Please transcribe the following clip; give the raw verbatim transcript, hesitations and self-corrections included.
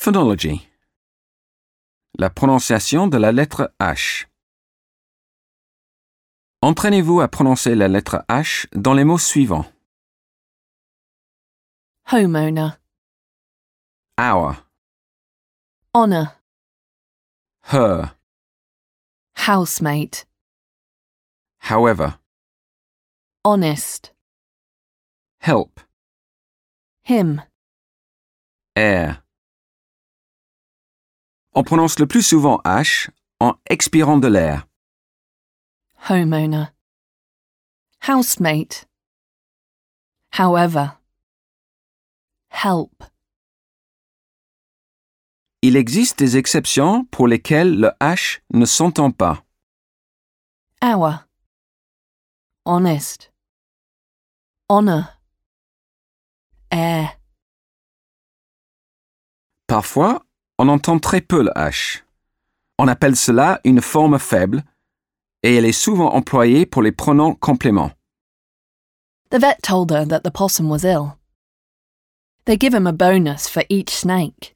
Phonology. La prononciation de la lettre H. Entraînez-vous à prononcer la lettre H dans les mots suivants. Homeowner, Our, honour, her, housemate, however, honest, help, him, air. On prononce le plus souvent H en expirant de l'air. homeowner, housemate, however, help. Il existe des exceptions pour lesquelles le H ne s'entend pas. Our, honest, honour, air. Parfois, on entend très peu le H. On appelle cela une forme faible et elle est souvent employée pour les pronoms compléments. The vet told her that the possum was ill. They give him a bonus for each snake.